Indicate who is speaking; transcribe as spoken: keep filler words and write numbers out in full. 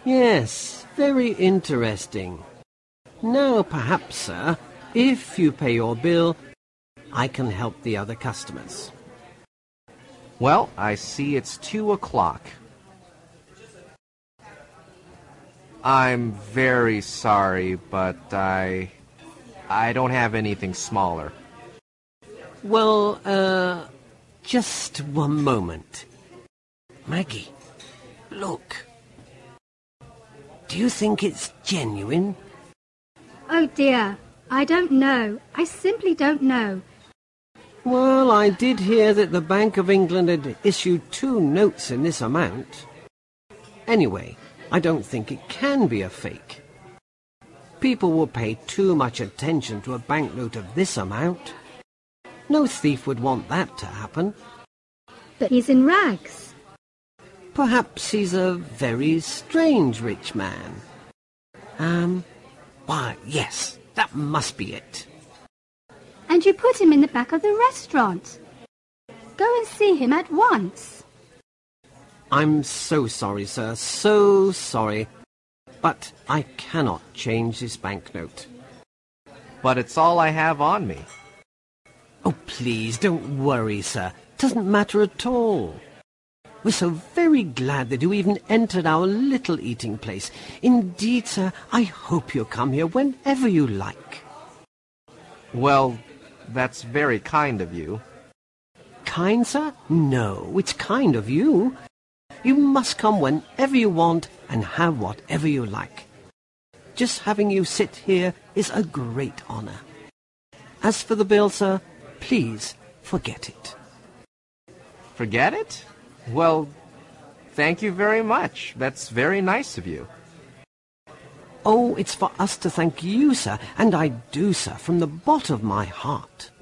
Speaker 1: Yes, very interesting. Now, perhaps, sir, if you pay your bill, I can help the other customers.
Speaker 2: Well, I see it's two o'clock. I'm very sorry, but I... I don't have anything smaller.
Speaker 1: Well, uh, just one moment. Maggie, look. Do you think it's genuine?
Speaker 3: Oh dear, I don't know. I simply don't know.
Speaker 1: Well, I did hear that the Bank of England had issued two notes in this amount. Anyway, I don't think it can be a fake. People will pay too much attention to a banknote of this amount. No thief would want that to happen.
Speaker 3: But he's in rags.
Speaker 1: Perhaps he's a very strange rich man. Um, why, yes, that must be it.
Speaker 3: And you put him in the back of the restaurant. Go and see him at once.
Speaker 1: I'm so sorry, sir, so sorry. But I cannot change this banknote.
Speaker 2: But it's all I have on me.
Speaker 1: Oh, please, don't worry, sir. Doesn't matter at all. We're so very glad that you even entered our little eating place. Indeed, sir, I hope you'll come here whenever you like.
Speaker 2: Well, that's very kind of you.
Speaker 1: Kind, sir? No, it's kind of you. You must come whenever you want and have whatever you like. Just having you sit here is a great honor. As for the bill, sir, please forget it.
Speaker 2: Forget it? Well, thank you very much. That's very nice of you.
Speaker 1: Oh, it's for us to thank you, sir, and I do, sir, from the bottom of my heart.